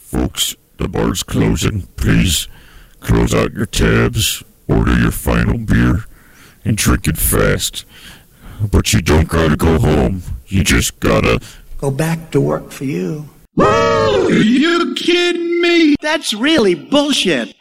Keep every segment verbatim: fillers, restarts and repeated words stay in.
Folks, the bar's closing. Please close out your tabs, order your final beer, and drink it fast. But you don't gotta go home. You just gotta go back to work for you. Whoa, are you kidding me? That's really bullshit.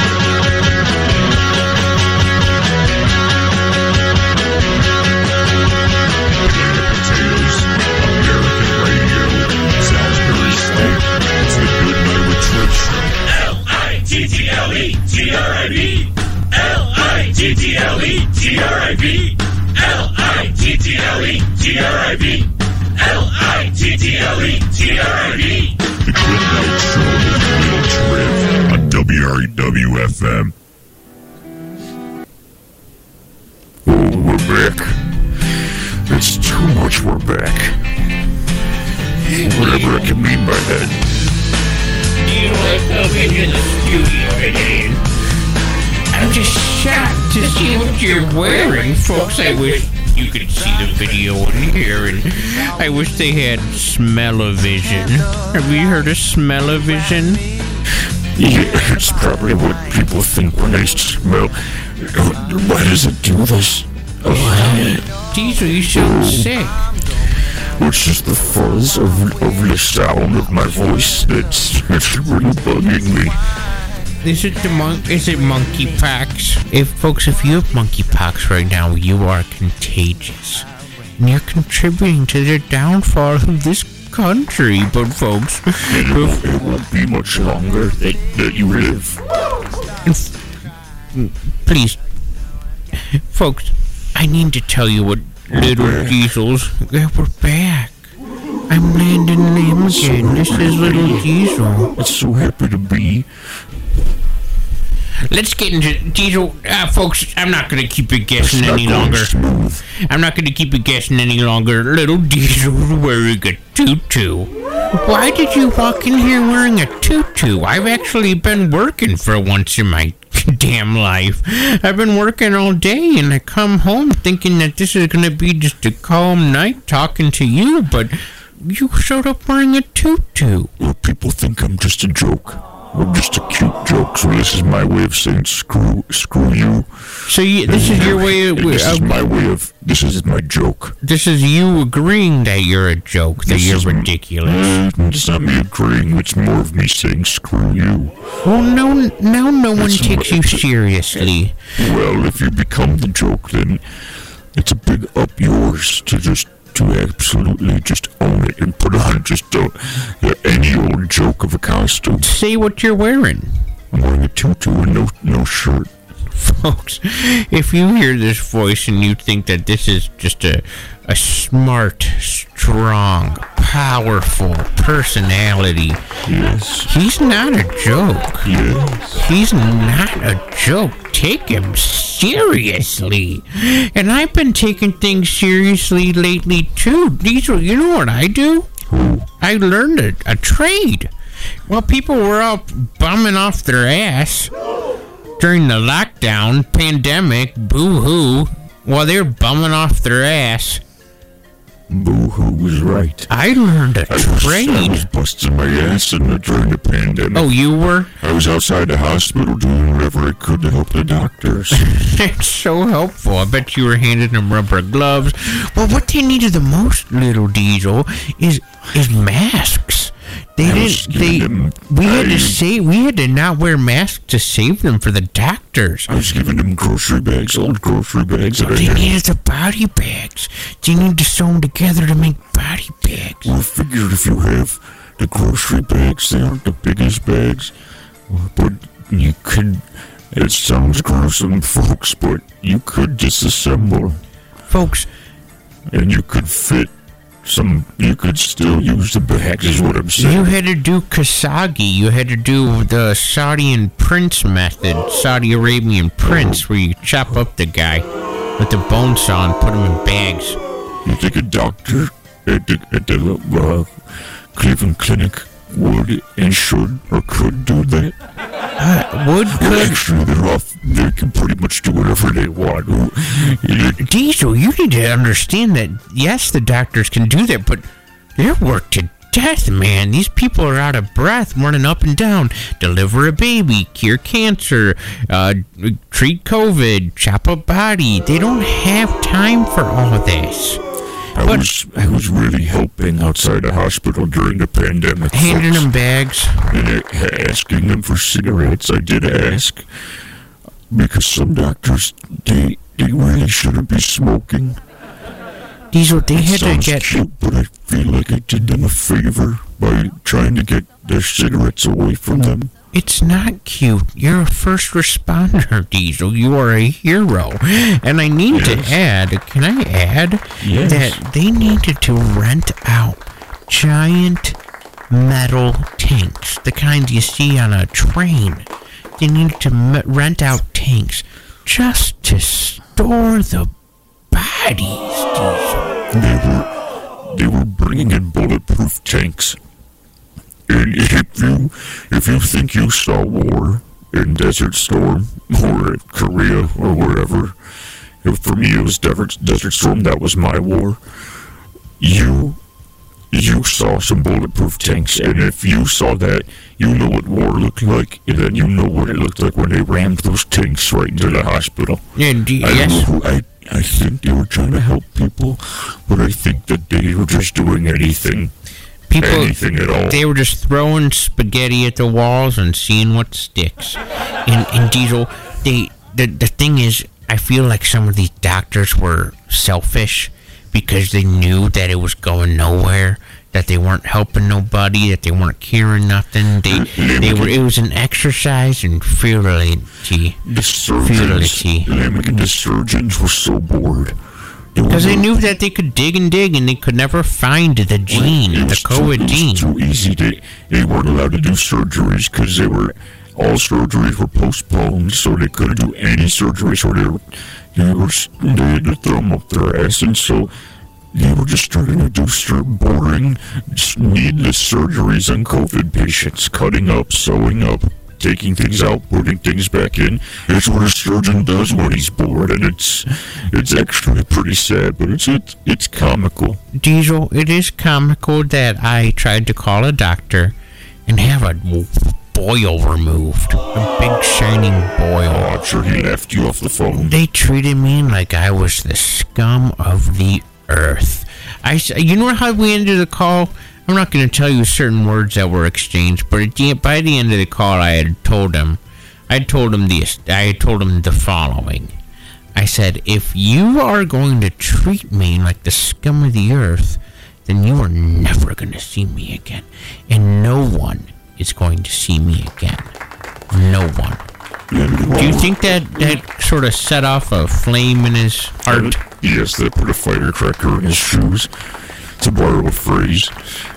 T T L E T R I B L I T T L E T R I B L I T T L E T R I B L I T T L E T R I B The Trip Night Show with Little Trip on W R E W F M. Oh, we're back. It's too much we're back. Whatever I can mean by that. You welcome into the studio today. I'm just shocked to see what you're wearing, folks. I wish you could see the video in here, and I wish they had smell-o-vision. Have you heard of smell-o-vision? Yeah, it's probably what people think when they smell. Why does it do this? Oh, Diesel, you sound sick. It's just the fuzz of, of the sound of my voice that's, that's really bugging me. Is it the mon- Is it monkeypox? If folks, if you have monkeypox right now, you are contagious, and you're contributing to the downfall of this country. But folks, it won't, it won't be much longer that, that you live. Please, folks, I need to tell you what. Little back. Diesels, yeah, we're back. I'm Landon Lim again. This is Little Diesel. It's so happy to be. Let's get into Diesel. Uh, folks, I'm not going to keep it guessing It's any not longer. Smooth. I'm not going to keep it guessing any longer. Little Diesel wearing a tutu. Why did you walk in here wearing a tutu? I've actually been working for once in my damn life. I've been working all day, and I come home thinking that this is going to be just a calm night talking to you, but you showed up wearing a tutu. Well, people think I'm just a joke. I'm just a cute joke, so this is my way of saying screw screw you. So you, this is your way of... This uh, is my way of... This is my joke. This is you agreeing that you're a joke, that This you're is- ridiculous. Uh, it's not me agreeing, it's more of me saying screw you. Well, no, now no one It's takes my- you seriously. Well, if you become the joke, then it's a big up yours to just... to absolutely just own it and put on just don't uh, any old joke of a costume. Say what you're wearing. I'm wearing a tutu and no no shirt. Folks, if you hear this voice and you think that this is just a a smart, strong, powerful personality, Yes. he's not a joke. Yes. He's not a joke. Take him seriously. And I've been taking things seriously lately too. These are, you know what I do? Who? I learned a, a trade. Well, people were all bumming off their ass during the lockdown, pandemic, boo-hoo. While they were bumming off their ass, Boo-hoo was right. I learned a I was, I trade. was busting my ass in the, during the pandemic. Oh, you were? I was outside the hospital doing whatever I could to help the doctors. It's so helpful. I bet you were handing them rubber gloves. Well, what they needed the most, Little Diesel, is is masks. They I was didn't. They giving them- we had I- to save. We had to not wear masks to save them for the doctors. I was giving them grocery bags, old grocery bags that I They had. needed the body bags. They need to sew them together to make body bags. Well, I figured if you have the grocery bags, they aren't the biggest bags, but you could, it sounds gruesome, folks, but you could disassemble, Folks, and you could fit some, you could still use the bags, is what I'm you saying. had to do Kasagi. You had to do the Saudi and Prince method, Saudi Arabian Prince, where you chop up the guy with the bone saw and put him in bags. You think a doctor at the, at the uh, Cleveland Clinic would and should or could do that? Uh, would Well, could actually, they're off, they can pretty much do whatever they want. You- Diesel, you need to understand that, yes, the doctors can do that, but they're worked to death, man. These people are out of breath, running up and down. Deliver a baby, cure cancer, uh, treat COVID, chop a body. They don't have time for all of this. I but was I was really helping outside the hospital during the pandemic. Handing folks. them bags. And asking them for cigarettes. I did ask. Because some doctors, they, they really shouldn't be smoking. Diesel, they had Sounds to get... cute, but I feel like I did them a favor by trying to get their cigarettes away from them. It's not cute. You're a first responder, Diesel. You are a hero. And I need yes. to add, can I add, yes. that they needed to rent out giant metal tanks, the kind you see on a train. They needed to m- rent out tanks just to store the bodies, Diesel. They were, they were bringing in bulletproof tanks. And if you, if you think you saw war in Desert Storm or Korea or wherever, for me it was Desert, Desert Storm, that was my war, you, you saw some bulletproof tanks. And if you saw that, you know what war looked like, and then you know what it looked like when they rammed those tanks right into the hospital. And do, I yes. don't know who, I, I think they were trying to help people, but I think that they were just doing anything. People, anything at all. They were just throwing spaghetti at the walls and seeing what sticks. And, and Diesel, they, the, the thing is, I feel like some of these doctors were selfish because they knew that it was going nowhere, that they weren't helping nobody, that they weren't curing nothing. They, they were. It was an exercise in futility. The surgeons, futility. The surgeons were so bored. Because they knew that they could dig and dig and they could never find the gene, the COVID gene. It was too easy. They, they weren't allowed to do surgeries because they were, all surgeries were postponed, so they couldn't do any surgeries. So they were, they were, they had to throw them up their ass, and so they were just starting to do certain boring, needless surgeries on COVID patients, cutting up, sewing up, taking things out, putting things back in. It's what a surgeon does when he's bored, and it's it's actually pretty sad, but it's it's, it's comical. Diesel, it is comical that I tried to call a doctor and have a boil removed, a big shining boil. Oh, I'm sure he left you off the phone. They treated me like I was the scum of the earth. I, you know how we ended the call? I'm not going to tell you certain words that were exchanged, but at the, by the end of the call, I had told him, I told him the, I had told him the following. I said, if you are going to treat me like the scum of the earth, then you are never going to see me again, and no one is going to see me again. No one. Do you think that that sort of set off a flame in his heart? Yes, that put a firecracker in his shoes, to borrow a phrase.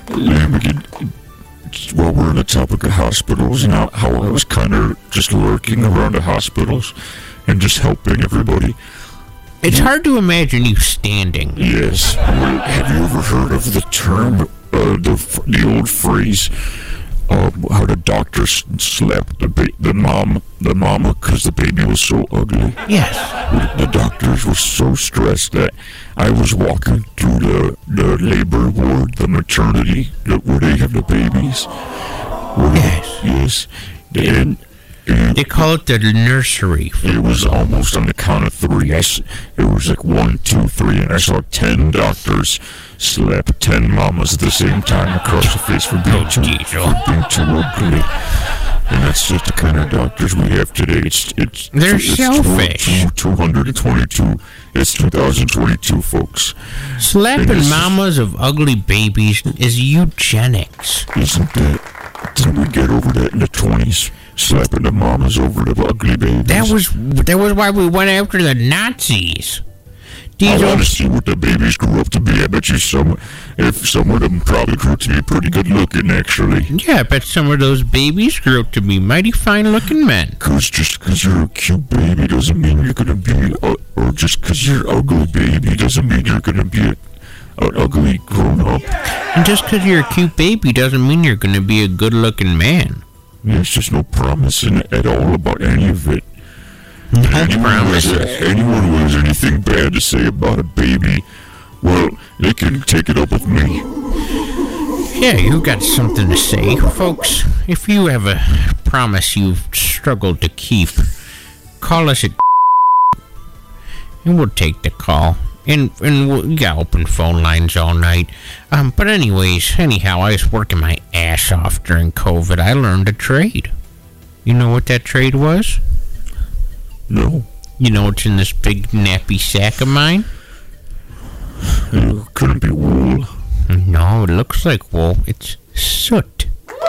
While we're on the topic of hospitals and how, how I was kind of just lurking around the hospitals and just helping everybody. It's hard to imagine you standing. Yes. Have you ever heard of the term, uh, the the old phrase, uh, how the doctor slapped the ba- the mom, the mama, because the baby was so ugly? Yes. The doctors were so stressed that I was walking through the, the labor ward, the maternity, the, where they have the babies. Where yes. They, yes. And, and they call it the nursery. It was almost on the count of three. I, it was like one, two, three, and I saw ten doctors slap ten mamas at the same time across the face for being, too, for being too ugly. And that's just the kind of doctors we have today. It's it's They're it's selfish. two hundred twenty-two. It's two thousand twenty-two, folks. Slapping mamas of ugly babies is eugenics. Isn't that? Didn't we get over that in the twenties? Slapping the mamas over the ugly babies. That was that was why we went after the Nazis. I want to see what the babies grew up to be. I bet you some, if some of them probably grew up to be pretty good looking, actually. Yeah, I bet some of those babies grew up to be mighty fine looking men. Because just because you're a cute baby doesn't mean you're going to be, uh, or just because you're an ugly baby doesn't mean you're going to be a, an ugly grown up. And just because you're a cute baby doesn't mean you're going to be a good looking man. There's just no promise in at all about any of it. No anyone, promise. Who has, anyone who has anything bad to say about a baby, well, they can take it up with me. Yeah, you got something to say, folks. If you have a promise you've struggled to keep, call us at and we'll take the call. And and we'll, we got open phone lines all night. Um, but anyways, anyhow, I was working my ass off during COVID. I learned a trade. You know what that trade was? No. You know what's in this big nappy sack of mine? Uh, couldn't be wool. No, it looks like wool. It's soot.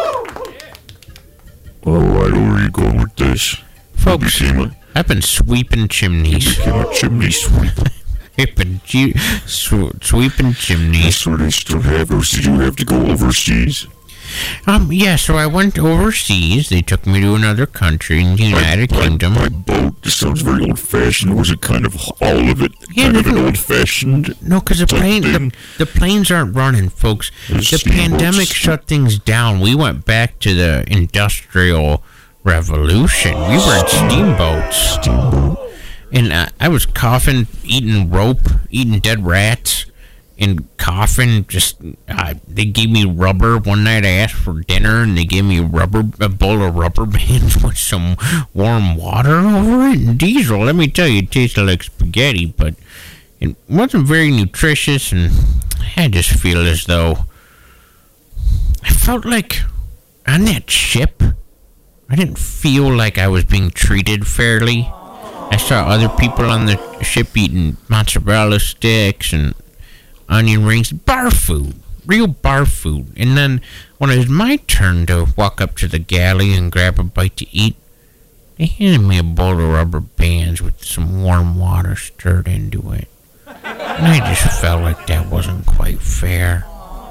Oh, I know where you're going with this. Folks, You became a, I've been sweeping you chimneys. became a chimney sweeper. I've been ge- sw- sweeping chimneys. That's what I still have. Or did you have to go overseas? Um, yeah, so I went overseas. They took me to another country in the United by, Kingdom. By boat. This sounds very old-fashioned. Was it kind of all of it? Yeah, kind of an no, old-fashioned? No, because the, type plane, the, thing? the planes aren't running, folks. There's The steamboats. pandemic shut things down. We went back to the Industrial Revolution. We were in steamboats. Steamboat. And uh, I was coughing, eating rope, eating dead rats, and coughing. Just uh, they gave me rubber one night. I asked for dinner, and they gave me rubber a bowl of rubber bands with some warm water over it. And diesel, let me tell you, it tasted like spaghetti, but it wasn't very nutritious. And I just feel as though I felt like on that ship, I didn't feel like I was being treated fairly. I saw other people on the ship eating mozzarella sticks and onion rings, bar food, real bar food. And then when it was my turn to walk up to the galley and grab a bite to eat, they handed me a bowl of rubber bands with some warm water stirred into it. And I just felt like that wasn't quite fair.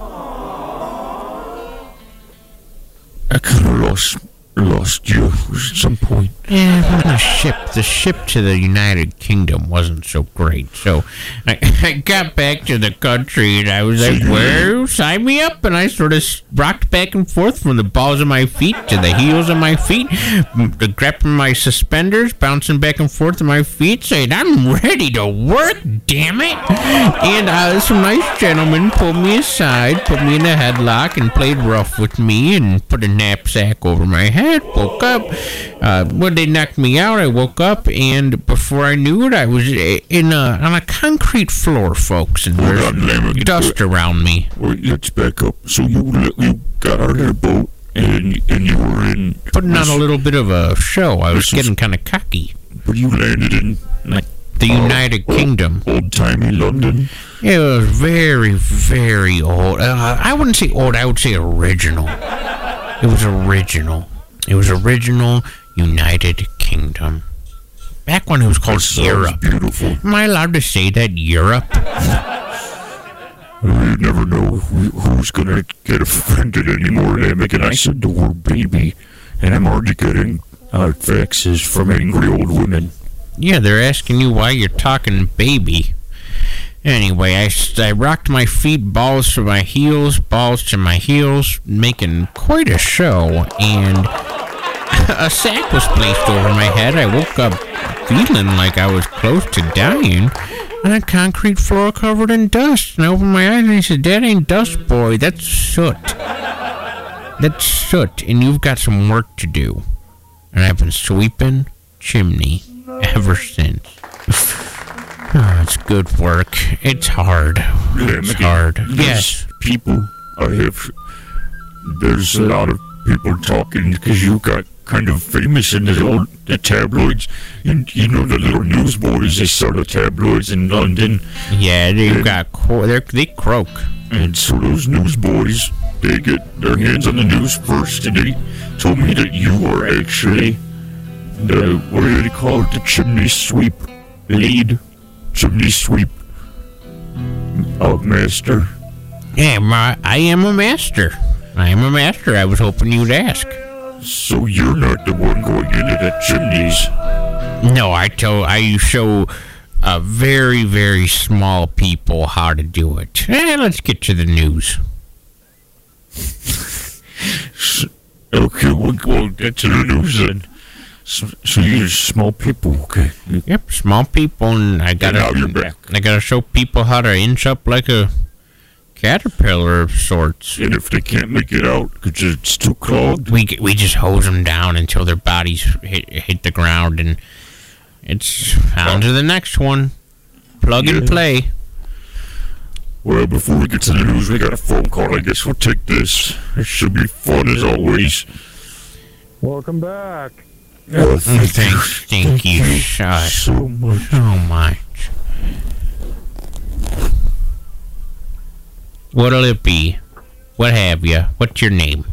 I kind of lost, lost you at some point. Yeah, on the ship, the ship to the United Kingdom wasn't so great. So I, I got back to the country and I was like, well, sign me up. And I sort of rocked back and forth from the balls of my feet to the heels of my feet, grabbing my suspenders, bouncing back and forth to my feet, saying, I'm ready to work, damn it. And uh, some nice gentlemen pulled me aside, put me in a headlock, and played rough with me and put a knapsack over my head. Woke up. Uh, when they knocked me out, I woke up, and before I knew it, I was in a, on a concrete floor, folks, and Hold there's on, Lemon. dust around me. Wait, let's back up. So you you got out of that boat and and you were in Putting on a little bit of a show. I was This is- getting kind of cocky. but you landed in like The United Kingdom. old timey London. It was very, very old. Uh, I wouldn't say old. I would say original. It was original. It was original United Kingdom. Back when it was called Sounds Europe. beautiful. Am I allowed to say that? Europe? You never know who, who's gonna get offended anymore. Emick, and I said the word baby, and I'm already getting uh, faxes from angry old women. Yeah, they're asking you why you're talking baby. Anyway, I, I rocked my feet, balls to my heels, balls to my heels, making quite a show, and a sack was placed over my head. I woke up feeling like I was close to dying on a concrete floor covered in dust. And I opened my eyes and I said, that ain't dust, boy, that's soot. That's soot, and you've got some work to do. And I've been sweeping chimney ever since. Oh, it's good work. It's hard. It's hard. There's Yes. people I have. There's a lot of people talking because you got kind of famous in the old the tabloids. And you know the little newsboys, they sell the tabloids in London. Yeah, they've got co- they're, they croak. And so those newsboys, they get their hands on the news first, and they told me that you are actually the, what do they call it, the chimney sweep lead, chimney sweep uh, master. Yeah, my, I am a master. I am a master. I was hoping you'd ask. So you're not the one going into the chimneys. No, I tell I show uh, very very small people how to do it. Eh, let's get to the news. Okay, we'll, we'll get to the news then. So, so you're small people, okay? Yep, small people, and I gotta now you're back. I gotta show people how to inch up like a caterpillar of sorts. And if they can't make it out because it's too clogged, We we just hose them down until their bodies hit, hit the ground, and it's on to the next one. Plug and Yeah. play. well, before we get to the news, we got a phone call. I guess we'll take this. It should be fun as always. Welcome back. Oh, Thank, thank you so, so much. so much. What'll it be? What have you? What's your name?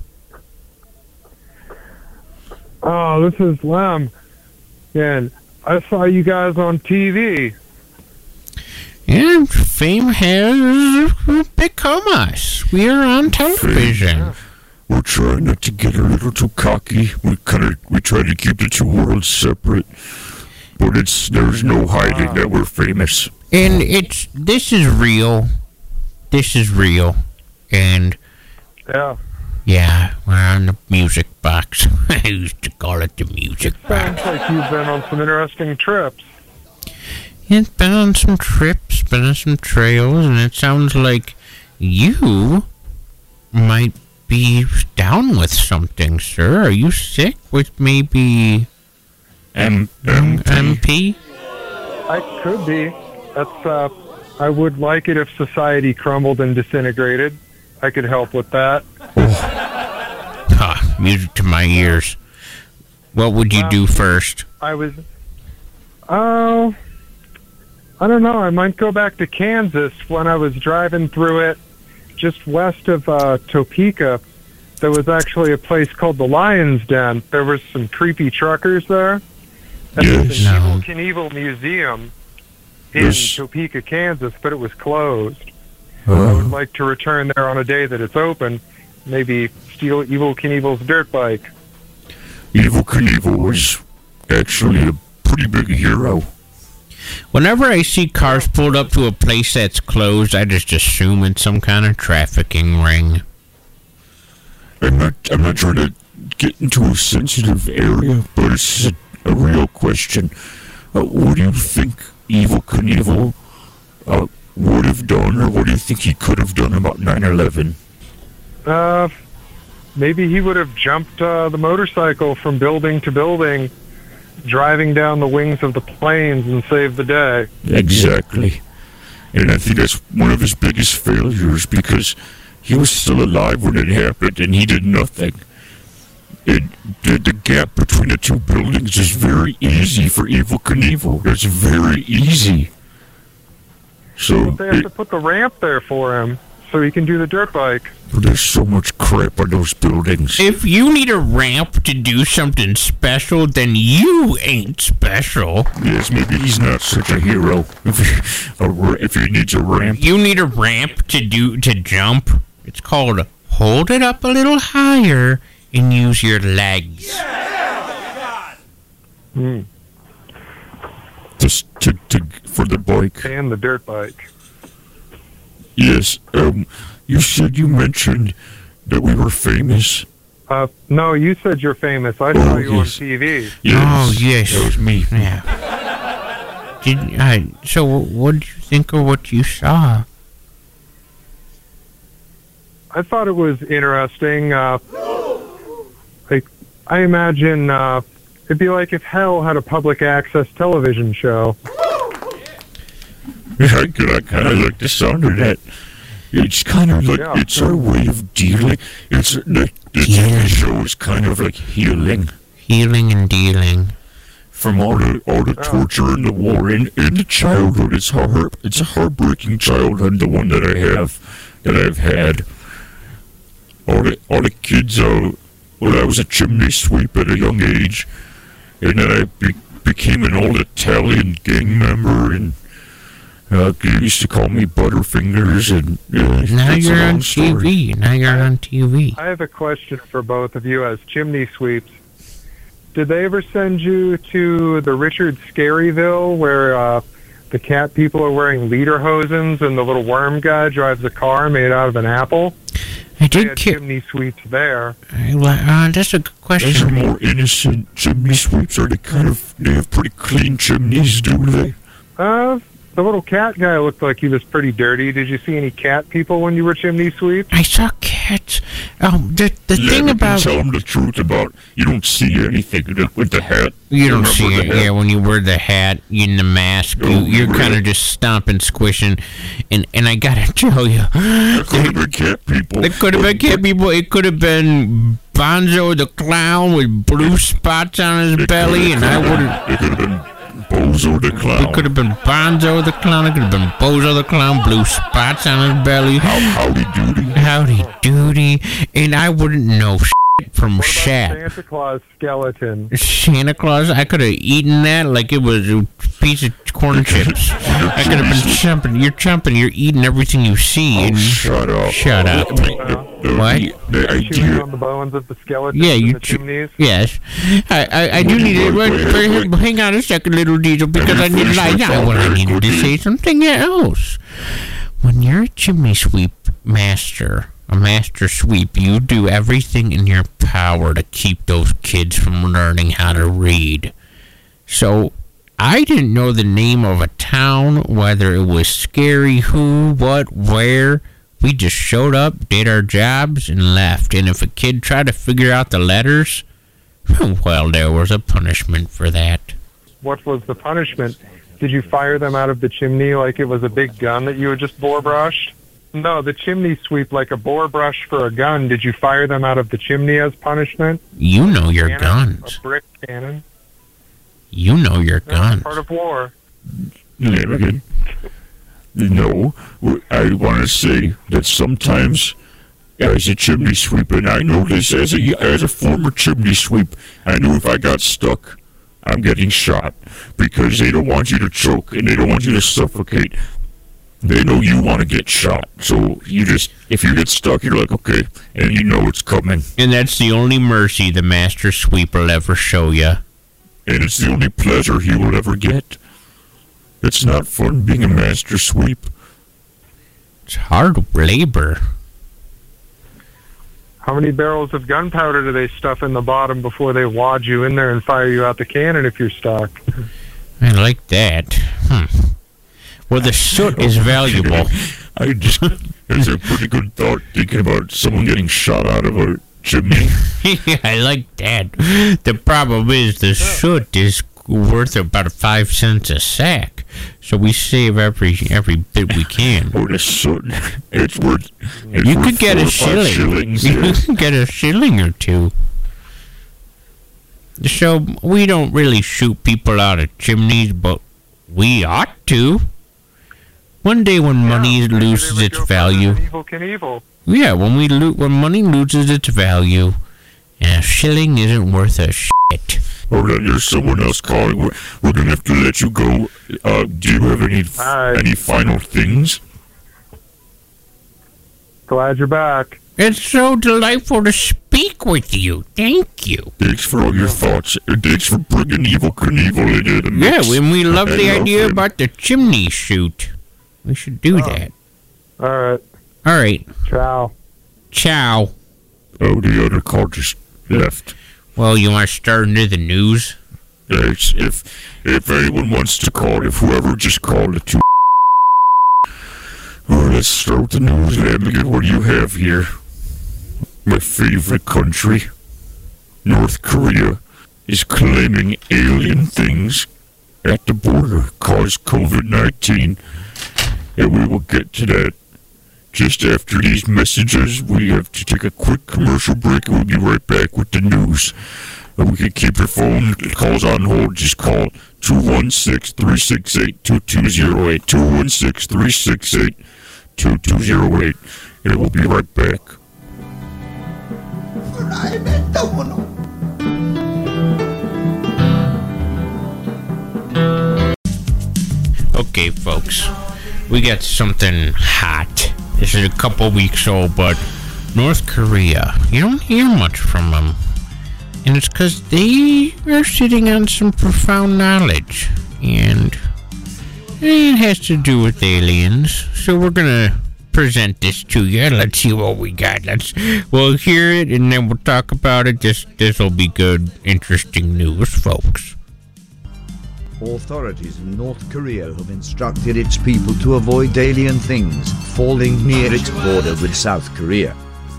Oh, this is Lem. And I saw you guys on T V. Yeah, fame has become us. We are on television. We're trying not to get a little too cocky. We kind of we try to keep the two worlds separate, but it's there's no hiding that we're famous. And it's this is real. This is real. And Yeah. yeah, we're on the music box. I used to call it the music Sounds box. like you've been on some interesting trips. It's been on some trips, been on some trails, and it sounds like you might be down with something, sir. Are you sick with maybe M M M P? I could be. That's, uh, I would like it if society crumbled and disintegrated. I could help with that. Ah, music to my ears. What would you do first? I was, oh, I don't know. I might go back to Kansas. When I was driving through it, just west of uh, Topeka, there was actually a place called the Lion's Den. There was some creepy truckers there. And Yes. there's No. an Evel Knievel Museum in Yes. Topeka, Kansas, but it was closed. I would like to return there on a day that it's open. Maybe steal Evel Knievel's dirt bike. Evel Knievel was actually a pretty big hero. Whenever I see cars pulled up to a place that's closed, I just assume it's some kind of trafficking ring. I'm not I'm not trying to get into a sensitive area, but it's a, a real question. Uh, what do you think Evel Knievel uh, would have done, or what do you think he could have done about nine eleven? Uh, maybe he would have jumped uh, the motorcycle from building to building, driving down the wings of the planes and saved the day. Exactly. And I think that's one of his biggest failures, because he was still alive when it happened and he did nothing. It, the, the gap between the two buildings is very easy for Evel Knievel. It's very easy. So They have it, to put the ramp there for him so he can do the dirt bike. there's so much crap on those buildings. If you need a ramp to do something special, then you ain't special. Yes, maybe he's not such a hero. If he, a ra- if he needs a ramp. You need a ramp to do to jump. It's called hold it up a little higher and use your legs. Hmm. Just to, to, for the bike. And the dirt bike. Yes, um, you said you mentioned that we were famous. Uh, no, you said you're famous. I saw Oh, you yes. on T V. Yes, Oh, yes. That was me. Yeah. Did I? So, what did you think of what you saw? I thought it was interesting. Uh, like, I imagine uh, it'd be like if Hell had a public access television show. Yeah, I, I kind of like the sound of that. It's kind of like, Yeah. it's our way of dealing. It's like, the T Yeah. V show is kind of like healing Healing and dealing. from all the all the torture and the war and, and the childhood. It's hard. It's a heartbreaking childhood, the one that I have, that I've had. All the all the kids. Uh, well, I was a chimney sweep at a young age, and then I be, became an old Italian gang member, and uh, they used to call me Butterfingers. And uh, Now it's a you're long on T story. V. Now you're on T V. I have a question for both of you as chimney sweeps. Did they ever send you to the Richard Scaryville where uh, the cat people are wearing lederhosens and the little worm guy drives a car made out of an apple? I They did had ki- chimney sweeps there. uh, That's a good Those are question. more innocent chimney sweeps. Are they kind of? They have pretty clean chimneys, do they? Uh, The little cat guy looked like he was pretty dirty. Did you see any cat people when you were chimney sweep? I saw cats. Um, the the Yeah, thing but about tell them the truth about you don't see anything with the hat. you don't Remember see the it. hat? Yeah, when you wear the hat, you in the mask, you, Oh, you're really? kind of just stomping, squishing, and and I gotta tell you, It could have been cat people. it could have been cat people. It could have been Bonzo the clown with blue spots on his belly, and I wouldn't. It could have been Bozo the clown. It could have been Bonzo the clown. It could have been Bozo the clown, blue spots on his belly. How, howdy doody. Howdy doody, and I wouldn't know shit from What about shat. Santa Claus skeleton? Santa Claus, I could have eaten that like it was a piece of corn chips. I could have been chomping. You're chomping. You're eating everything you see. Oh, And shut up. Shut up. The, the, What? The, the Chewing idea. on the bones of the skeletons yeah, in you. the Ch- chimneys? yes, I. I, I do Wait, need to. wait, Wait, wait, wait, wait. hang on a second, little Diesel, because I Let me need. finish I, my I, thought well, I very needed to quickly. say something else. When you're a chimney sweep master, a master sweep, you do everything in your power to keep those kids from learning how to read. So, I didn't know the name of a town, whether it was scary, who, what, where. We just showed up, did our jobs, and left. And if a kid tried to figure out the letters, well, there was a punishment for that. What was the punishment? Did you fire them out of the chimney like it was a big gun that you had just bore brushed? No, the chimney sweep like a bore brush for a gun. Did you fire them out of the chimney as punishment? You know your Cannon? guns. A brick cannon? You know your That's guns. part of war. Lanigan. No, I want to say that sometimes, as a chimney sweep, and I know this as a as a former chimney sweep, I know if I got stuck, I'm getting shot because they don't want you to choke and they don't want you to suffocate. They know you want to get shot, so you just if you get stuck, you're like, okay, and you know it's coming, And that's the only mercy the master sweep will ever show you. and it's the only pleasure he will ever get. It's not fun being a master sweep. It's hard labor. How many barrels of gunpowder do they stuff in the bottom before they wad you in there and fire you out the cannon if you're stuck? I like that. Hmm. Well, the soot is valuable. I just, it's a pretty good thought thinking about someone getting shot out of a chimney. I like that. The problem is the soot is worth about five cents a sack, so we save every every bit we can. Or the soot. It's worth. It's You worth could get four a or five shilling. shillings, You yeah. could get a shilling or two. So we don't really shoot people out of chimneys, but we ought to. One day when money Yeah, maybe they loses would its go value. further than Evel Knievel. Yeah, when we lo- when money loses its value, a shilling isn't worth a shit. Or that there's someone else calling. We're, we're gonna have to let you go. Uh, do you have any All right. any final things? Glad you're back. It's so delightful to speak with you. Thank you. Thanks for all your thoughts. And thanks for bringing Evel Knievel into the Yeah, mix. and we love I the love idea him. about the chimney shoot. We should do that. All right. All right. Ciao. Ciao. Oh, the other call just left. Well, you want to start into the news? Yes, if if anyone wants to call, if whoever just called it to. Oh, let's start with the news, Lanigan. What do you have here? My favorite country, North Korea, is claiming alien things at the border caused COVID nineteen. And we will get to that just after these messages. We have to take a quick commercial break and we'll be right back with the news. And we can keep your phone calls on hold. Just call two one six, three six eight, two two zero eight. two one six, three six eight, two two zero eight. And we'll be right back. Okay, folks. We got something hot. This is a couple weeks old, but North Korea, you don't hear much from them. And it's because they are sitting on some profound knowledge. And it has to do with aliens. So we're going to present this to you. Let's see what we got. Let's We'll hear it, and then we'll talk about it. This this will be good, interesting news, folks. Authorities in North Korea have instructed its people to avoid alien things falling near its border with South Korea.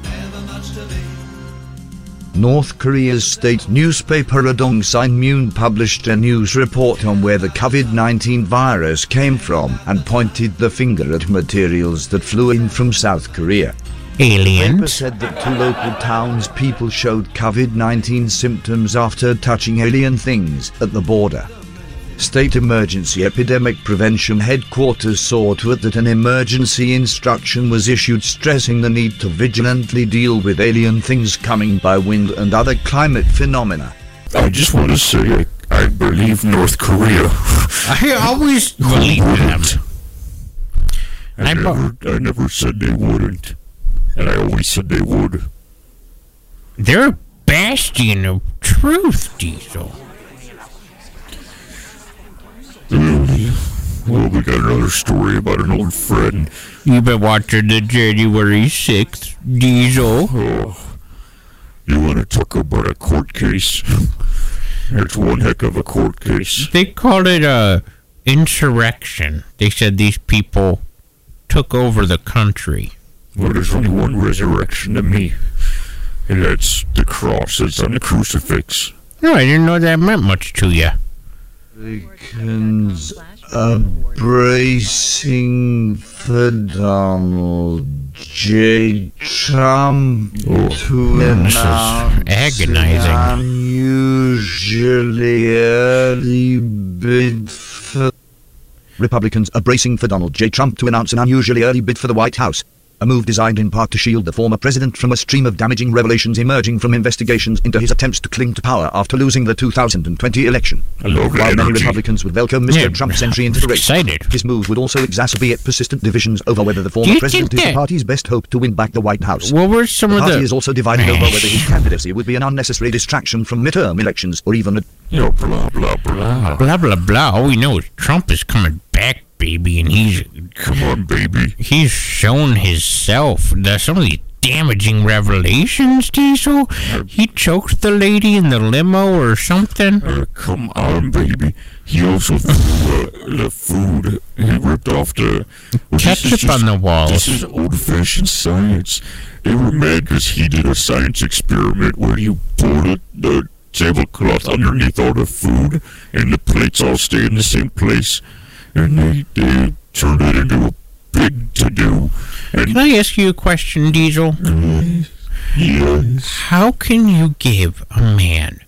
North Korea's state newspaper Radong Sinmun published a news report on where the COVID nineteen virus came from and pointed the finger at materials that flew in from South Korea. The paper Aliens? said that two local townspeople showed COVID nineteen symptoms after touching alien things at the border. State Emergency Epidemic Prevention Headquarters saw to it that an emergency instruction was issued stressing the need to vigilantly deal with alien things coming by wind and other climate phenomena. I just want to say I, I believe North Korea. I always believe them. I I bu- never, I never said they wouldn't. And I always said they would. They're a bastion of truth, Diesel. Well, we got another story about an old friend. You been watching the January sixth, Diesel? Oh, you want to talk about a court case? It's one heck of a court case. They called it a insurrection. They said these people took over the country. Well, there's only one resurrection to me. And that's the cross that's on the crucifix. No, I didn't know that meant much to you. Republicans are bracing for Donald J. Trump Oh, to this is announce agonizing. an unusually early bid for... Republicans are bracing for Donald J. Trump to announce an unusually early bid for the White House. A move designed in part to shield the former president from a stream of damaging revelations emerging from investigations into his attempts to cling to power after losing the two thousand twenty election. I love While many energy. Republicans would welcome Mister Yeah, Trump's entry into the race, excited. his move would also exacerbate persistent divisions over whether the Do former you president think is the that- party's best hope to win back the White House. What were some The of party the... is also divided over whether his candidacy would be an unnecessary distraction from midterm elections or even a... You know, blah, blah, blah. Blah, blah, blah. All we know is Trump is coming back, baby, and he's Come on, baby. he's shown himself. There's some of these damaging revelations, Diesel. He choked the lady in the limo or something. Uh, come on, baby. He also threw uh, the food. He ripped off the... Well, this is Ketchup just- on the walls. This is old-fashioned science. They were mad because he did a science experiment where you poured it, the tablecloth underneath all the food, and the plates all stay in the same place. And they, they turned it into a big to-do. And Can I ask you a question, Diesel? yes, How can you give a man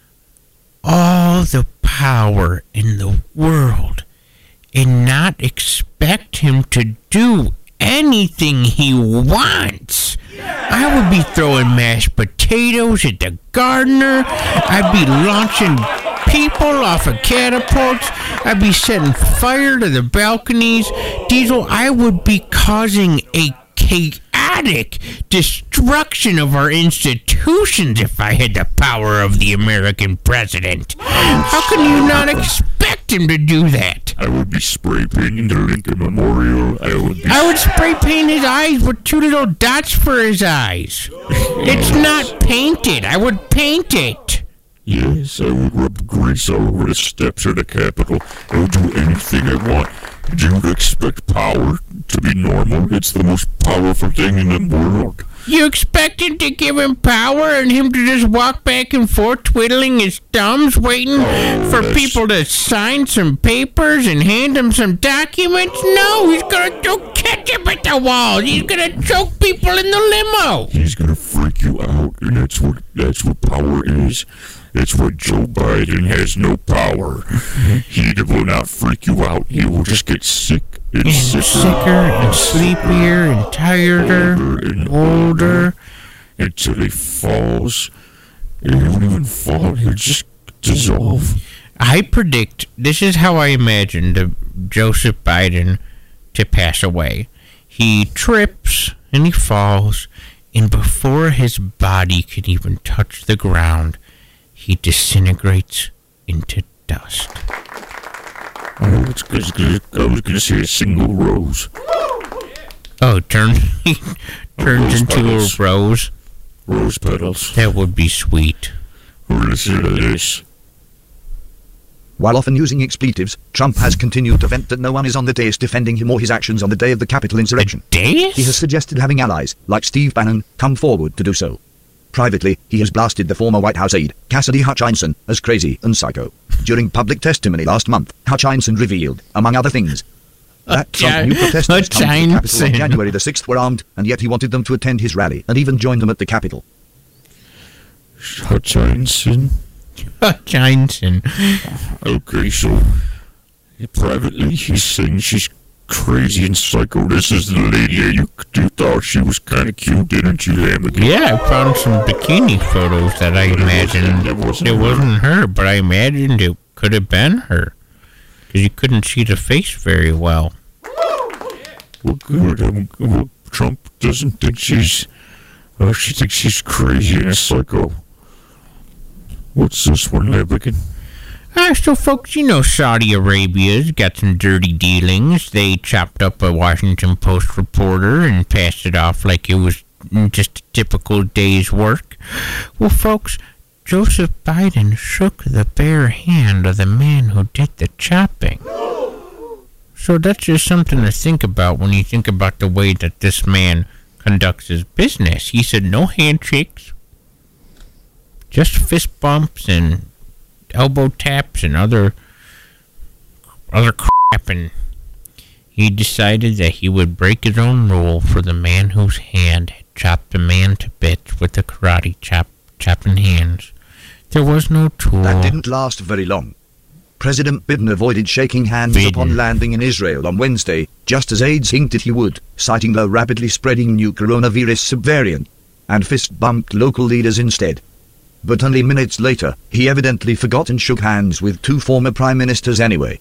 all the power in the world and not expect him to do anything he wants? I would be throwing mashed potatoes at the gardener. I'd be launching people off of catapults. I'd be setting fire to the balconies. Diesel, I would be causing a chaotic destruction of our institutions if I had the power of the American president. How can you not expect him to do that? I would be spray painting the Lincoln Memorial. I would be... I would spray paint his eyes with two little dots for his eyes. It's not painted. I would paint it. Yes, I would rub grease all over the steps of the Capitol. I would do anything I want. Do you expect power to be normal? It's the most powerful thing in the world. You expected to give him power and him to just walk back and forth twiddling his thumbs waiting Oh, for that's- people to sign some papers and hand him some documents? No, he's gonna throw ketchup at the walls. He's gonna choke people in the limo. He's gonna freak you out, and that's what that's what power is. It's what Joe Biden has no power. He will not freak you out. He will just get sick and And sicker, sicker and sleepier and tireder older and and older. until he falls. And he won't even fall. He'll just dissolve. I predict, this is how I imagine the Joseph Biden to pass away. He trips and he falls, and before his body can even touch the ground, he disintegrates into dust. Oh, it's good. I was gonna say a single rose. Oh, turn, he turns Rose into petals. a rose? Rose petals. That would be sweet. Listen to this. While often using expletives, Trump has continued to vent that no one is on the dais defending him or his actions on the day of the Capitol insurrection. Dais? He has suggested having allies, like Steve Bannon, come forward to do so. Privately, he has blasted the former White House aide, Cassidy Hutchinson, as crazy and psycho. During public testimony last month, Hutchinson revealed, among other things, that Trump knew protesters come to the Capitol on January the sixth were armed, and yet he wanted them to attend his rally, and even join them at the Capitol. Hutchinson? Hutchinson. Okay, so privately he's saying she's crazy and psycho. This is the lady you, you thought she was kind of cute, didn't you, Amiga? Yeah, I found some bikini photos that I imagined. It wasn't, it her. wasn't her, but I imagined it could have been her. Because you couldn't see the face very well. Well, good. Um, well, Trump doesn't think she's... Uh, she thinks she's crazy and a psycho. What's this one, Levigan? Ah, so folks, you know Saudi Arabia's got some dirty dealings. They chopped up a Washington Post reporter and passed it off like it was just a typical day's work. Well, folks, Joseph Biden shook the bare hand of the man who did the chopping. So that's just something to think about when you think about the way that this man conducts his business. He said no handshakes, just fist bumps and elbow taps and other other crap, and he decided that he would break his own rule for the man whose hand had chopped a man to bits with the karate chop chopping hands. There was no tool. That didn't last very long. President Biden avoided shaking hands Biden. upon landing in Israel on Wednesday, just as aides hinted he would, citing the rapidly spreading new coronavirus subvariant, and fist-bumped local leaders instead. But only minutes later, he evidently forgot and shook hands with two former prime ministers anyway.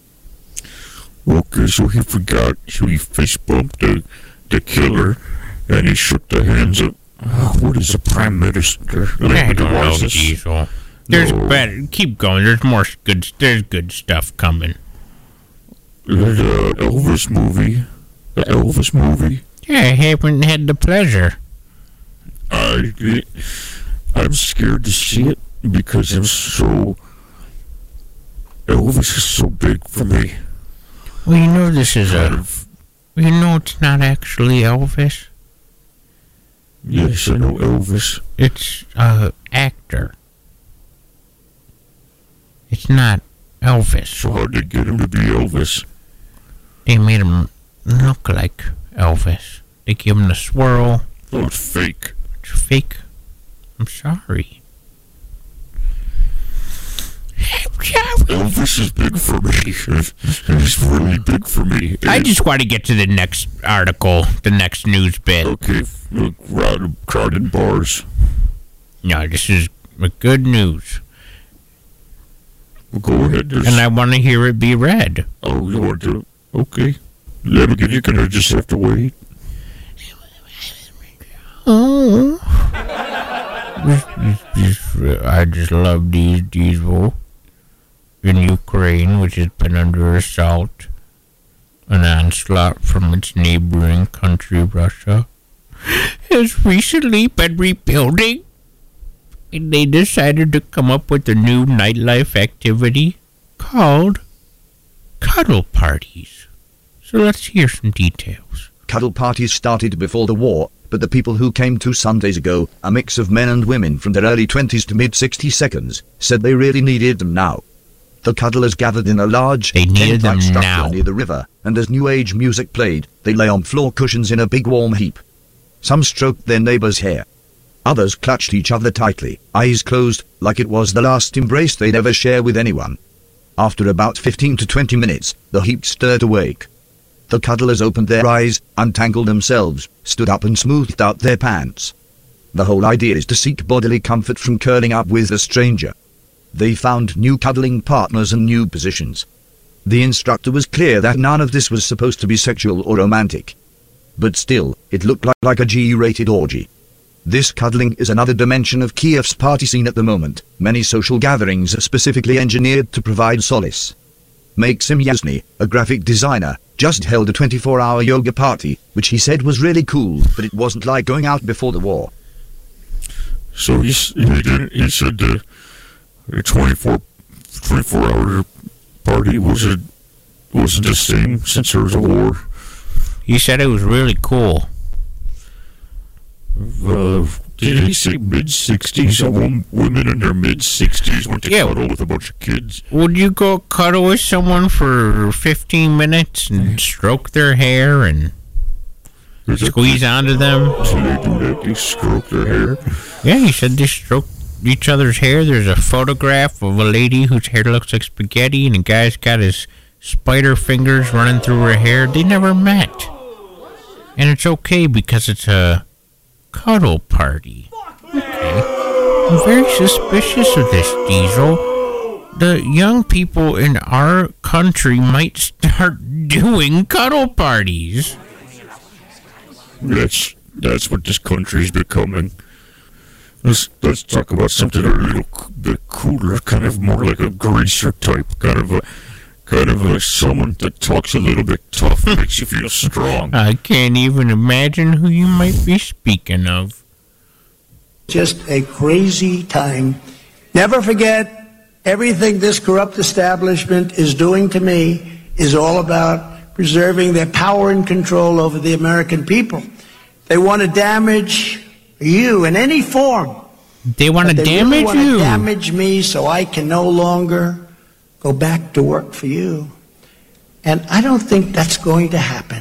Okay, so he forgot, so he fist-bumped the, the killer, and he shook the hands of... Oh, what is a prime minister? I don't know, Diesel. There's No. better. Keep going. There's more good. There's good stuff coming. The uh, Elvis movie. The Elvis movie. Yeah, I haven't had the pleasure. I, I'm scared to see it because I'm so... Elvis is so big for me. Well, you know this is Kind a. of, You know it's not actually Elvis. yes, I know Elvis. It's a actor. It's not Elvis. So how'd they get him to be Elvis? They made him look like Elvis. They gave him the swirl. Oh, it's fake. It's fake. I'm sorry. Elvis is big for me. He's really big for me. I just want to get to the next article, the next news bit. Okay, look, crowded, crowded bars. No, this is good news. Well, go ahead. There's, And I want to hear it be read. oh, you want to? Okay. Let me get you. Gonna just have to wait. Oh. I just love these diesel. In Ukraine, which has been under assault, an onslaught from its neighboring country, Russia, has recently been rebuilding. And they decided to come up with a new nightlife activity called cuddle parties. So let's hear some details. Cuddle parties started before the war, but the people who came two Sundays ago, a mix of men and women from their early twenties to mid-sixty seconds, said they really needed them now. The cuddlers gathered in a large, They needed them tent-like structure now. near the river, and as New Age music played, they lay on floor cushions in a big warm heap. Some stroked their neighbor's hair. Others clutched each other tightly, eyes closed, like it was the last embrace they'd ever share with anyone. After about fifteen to twenty minutes, the heap stirred awake. The cuddlers opened their eyes, untangled themselves, stood up and smoothed out their pants. The whole idea is to seek bodily comfort from curling up with a stranger. They found new cuddling partners and new positions. The instructor was clear that none of this was supposed to be sexual or romantic. But still, it looked like, like a G-rated orgy. This cuddling is another dimension of Kiev's party scene at the moment. Many social gatherings are specifically engineered to provide solace. Maxim Yasny, a graphic designer, just held a twenty-four hour yoga party, which he said was really cool, but it wasn't like going out before the war. So he, s- he, didn't, he said the, the twenty-four, twenty-four hour party wasn't, wasn't the same since there was a war. He said it was really cool. Uh, did he say mid-sixties? Women in their mid-sixties went to Yeah. cuddle with a bunch of kids. Would you go cuddle with someone for fifteen minutes and stroke their hair and Is that- squeeze onto them? So they do that, they stroke their hair. Yeah, he said they stroke each other's hair. There's a photograph of a lady whose hair looks like spaghetti, and a guy's got his spider fingers running through her hair. They never met. And it's okay because it's a cuddle party. Okay. I'm very suspicious of this, Diesel. The young people in our country might start doing cuddle parties. That's that's what this country's becoming. Let's let's talk about something a little c- bit cooler, kind of more like a greaser type, kind of a kind of like someone that talks a little bit tough, makes you feel strong. I can't even imagine who you might be speaking of. Just a crazy time. Never forget, everything this corrupt establishment is doing to me is all about preserving their power and control over the American people. They want to damage you in any form. They want to They damage really want you. to damage me so I can no longer go back to work for you. And I don't think that's going to happen.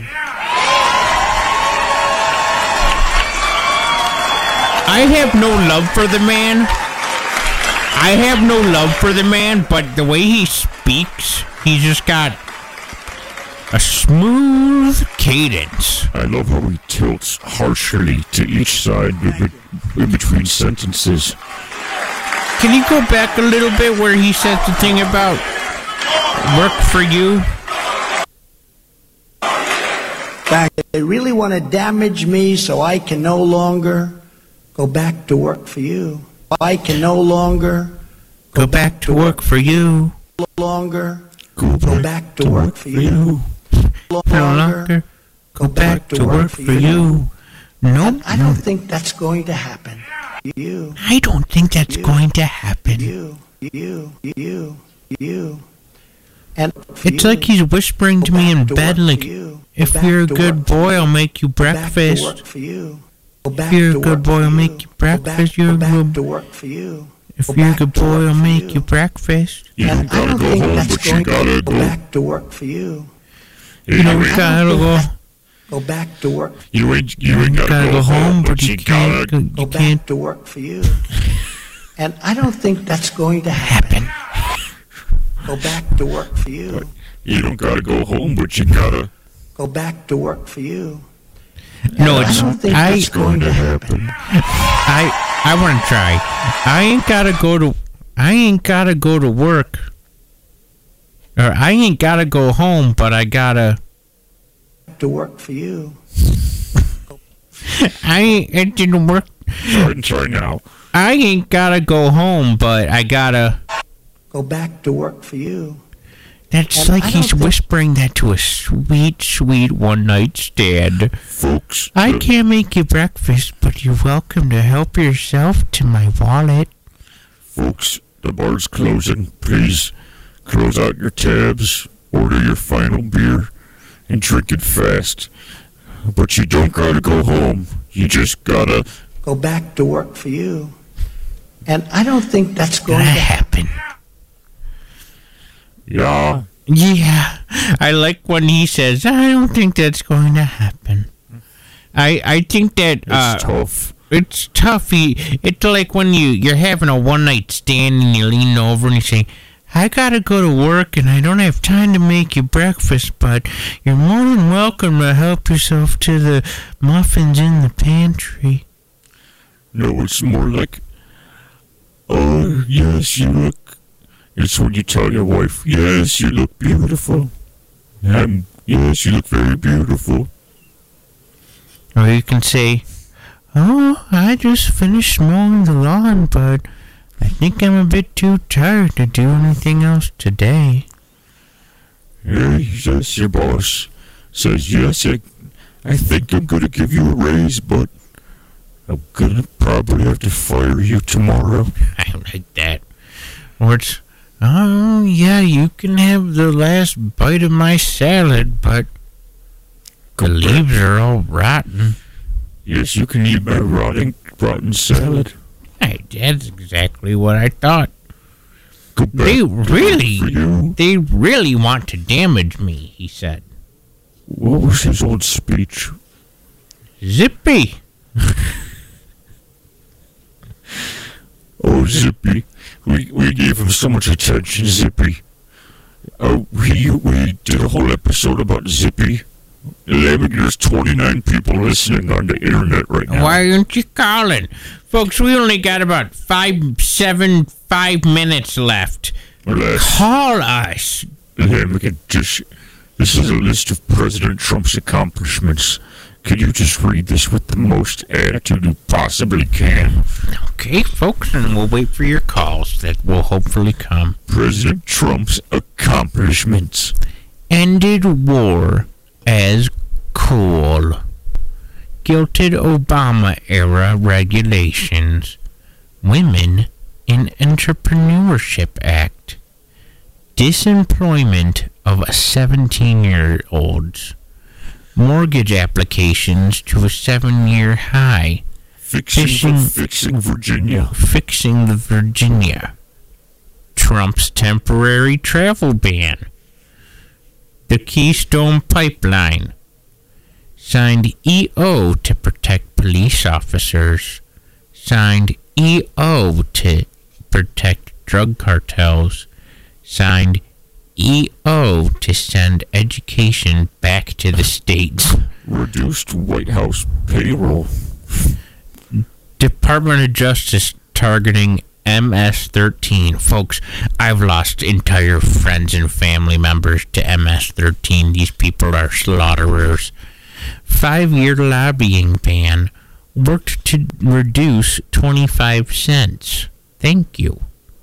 I have no love for the man. I have no love for the man, but the way he speaks, he's just got a smooth cadence. I love how he tilts harshly to each side in, be- in between sentences. Can you go back a little bit where he says the thing about work for you? Fact, they really want to damage me so I can no longer go back to work for you. I can no longer Go back to work for you. no longer Go go back to work for you. No No longer longer go back to work for you. No, I don't think that's going to happen. You, I don't think that's going to happen. you, you, you, you. And It's you, like he's whispering to me in back to bed, work like, for you. if Go you're a back to good work for boy, you. I'll make you Go back to breakfast. work for you. Go back you're a to good work boy, for I'll you. make you Go breakfast. back- You're a go back good- to work for you. If Go you're a back good to boy, work I'll for make you. you breakfast. You don't And I gotta don't go think home, that's but you going to gotta go go. back to work for you. You know, we ain't- gotta go. Go back to work. You ain't, you ain't gotta, Gotta go, home, but you can't. gotta. Go You back can't to work for you. And I don't think that's going to happen. happen. Go back to work for you. You don't gotta go home, but you gotta. Go back to work for you. No, I it's don't think I. that's going to happen. I I want to try. I ain't gotta go to. I ain't gotta go to work. Or I ain't gotta go home, but I gotta. To work for you. I ain't. It didn't work. Try and try now. I ain't gotta go home, but I gotta. Go back to work for you. That's And like I he's don't think- whispering that to a sweet, sweet one night stand. Folks, I the- can't make you breakfast, but you're welcome to help yourself to my wallet. Folks, the bar's closing. Please close out your tabs, order your final beer, and drink it fast. But you don't gotta go home. You just gotta. Go back to work for you. And I don't think that's going Gonna to happen. happen. Yeah. Yeah, I like when he says, "I don't think that's going to happen." I I think that It's uh, tough. it's tough. He, it's like when you you're having a one night stand and you lean over and you say, "I gotta go to work and I don't have time to make you breakfast, but you're more than welcome to help yourself to the muffins in the pantry." No, it's more like, oh, yes, you look. It's when you tell your wife, yes, you look beautiful. Um, yes, you look very beautiful. Or you can say, "Oh, I just finished mowing the lawn, but I think I'm a bit too tired to do anything else today." Yeah, yes, your boss says, yes, I, I think I'm going to give you a raise, but I'm going to probably have to fire you tomorrow. I like that. Or it's, Oh, yeah, you can have the last bite of my salad, but the leaves are all rotten. Yes, you can eat my rotting, rotten salad. Hey, that's exactly what I thought. Go back They to really, work for you. they really want to damage me, he said. What was his old speech? Zippy! Oh, Zippy. We we gave him so much attention, Zippy. Uh, we, we did a whole episode about Zippy. Eleven, there's twenty-nine people listening on the internet right now. Why aren't you calling? Folks, we only got about five, seven, five minutes left. Alas, Call us. Lamb, we can just... This is a list of President Trump's accomplishments. Could you just read this with the most attitude you possibly can? Okay, folks, and we'll wait for your calls that will hopefully come. President Trump's accomplishments. Ended war as cool. Guilted Obama-era regulations. Women in Entrepreneurship Act. Disemployment of seventeen-year-olds. Mortgage applications to a seven-year high. Fixing, Fishing- fixing Virginia. Fixing the Virginia. Trump's temporary travel ban. The Keystone Pipeline. Signed E O to protect police officers. Signed E O to protect drug cartels. Signed E O to send education back to the states. Reduced White House payroll. Department of Justice targeting M S thirteen. Folks, I've lost entire friends and family members to M S thirteen. These people are slaughterers. Five-year lobbying ban. Worked to reduce twenty-five cents. Thank you.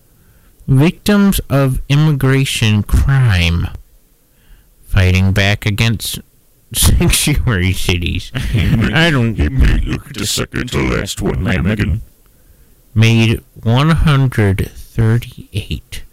Victims of immigration crime. Fighting back against sanctuary cities. I don't... He made, look at the second to last one, Lamigan. Made one hundred thirty-eight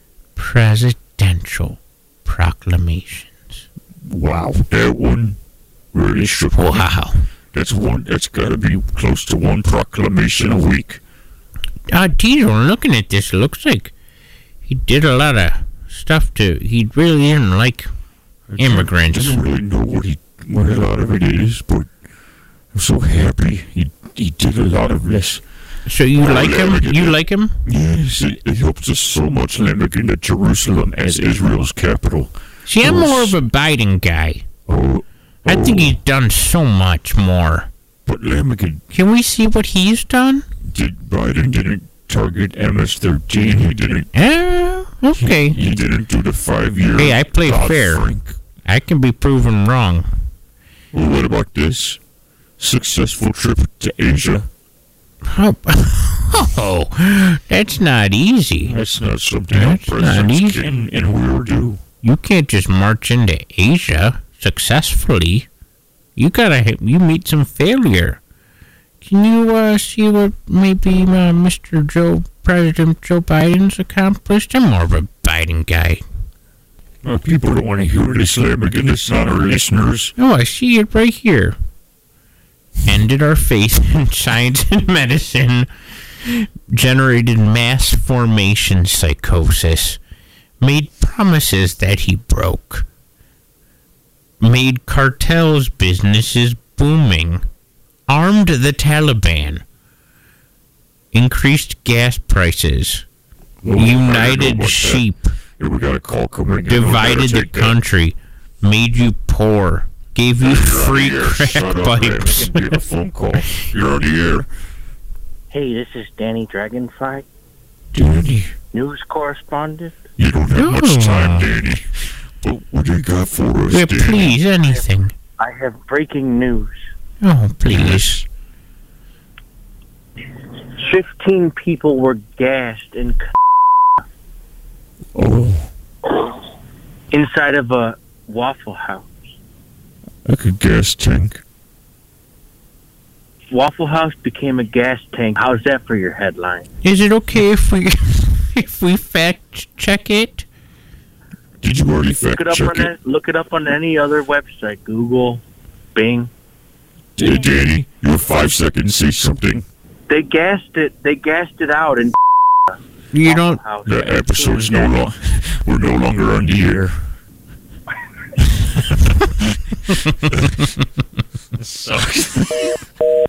presidential proclamations. Wow, that one really shook me. Wow. That's one. That's got to be close to one proclamation a week. Uh, Tito, looking at this, it looks like he did a lot of stuff to... He really didn't like immigrants. I don't really know what he, what a lot of it is, but I'm so happy he he did a lot of this. So you Well, like him? Lamigan, You like him? Yes, it, it helps us so much, Lamigan, that Jerusalem as Israel's capital. See, I'm Yes. more of a Biden guy. Oh, I think oh, he's done so much more. But Lamigan, Can we see what he's done? did Biden didn't target M S thirteen. He didn't. Eh, okay. He didn't do the five-year. Hey, I play fair. Dodd-Frank. I can be proven wrong. Well, what about this? Successful trip to Asia. Oh, oh, that's not easy. That's not something That's our not presidents easy. can and will do. You can't just march into Asia successfully. You gotta, you meet some failure. Can you uh, see what maybe uh, Mister Joe, President Joe Biden's accomplished? I'm more of a Biden guy. Uh, people don't want to hear this, Lamigan. It's not our listeners. Oh, I see it right here. Ended our faith in science and medicine. Generated mass formation psychosis. Made promises that he broke. Made cartels businesses booming. Armed the Taliban. Increased gas prices. Well, I don't know United about that. sheep. Here we got a call coming in. We gotta Divided the take that. country. Made you poor. Gave you You're on free the air. crack Shut up, pipes. Lamigan. Get a phone call. You're on the air. Hey, this is Danny Dragonfly, Danny, news correspondent. you don't have much Oh. time, Danny. But what do you got for us, Yeah, Danny? please, anything. I have breaking news. Oh, please. Fifteen people were gassed in Oh, inside of a Waffle House. like a gas tank. Waffle House became a gas tank. How's that for your headline? Is it okay if we if we fact fact check it? Did you already Look fact it up check on it? that, look it up on any other website. Google, Bing. Hey, Danny, you have five seconds to say something. They gassed it. They gassed it out and. You don't. The episode's no long. We're no longer on the air. Sucks.